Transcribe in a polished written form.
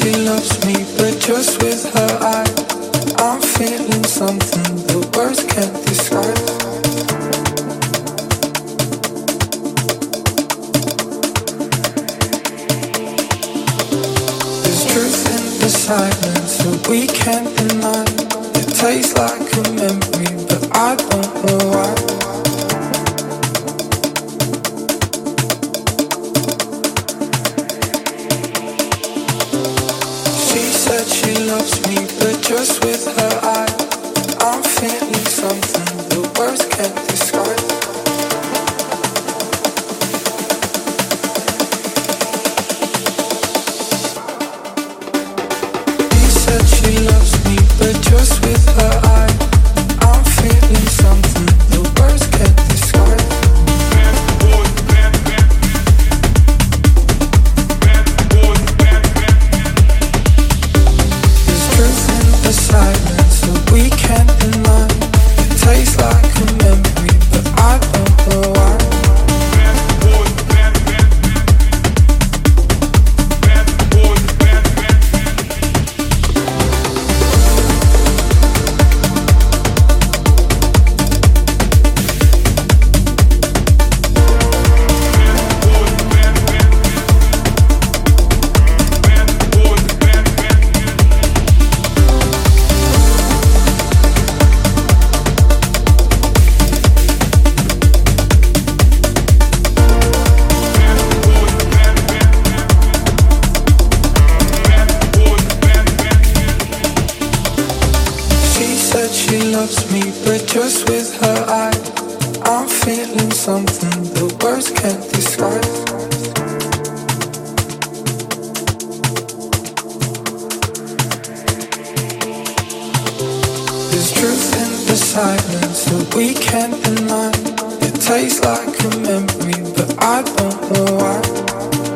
she loves me, but just with her eye, I'm feeling something the words can't describe. There's truth in the silence that we can't deny. It tastes like a memory, but I don't know why. She loves me, but just with her eye, I'm feeling something the words can't describe. She said she loves me, but just with her eye, I'm feeling something the words can't describe. Silence that we can't deny. It tastes like a memory, but I don't know why. She loves me, but just with her eye, I'm feeling something the words can't describe. There's truth in the silence that we can't deny. It tastes like a memory, but I don't know why.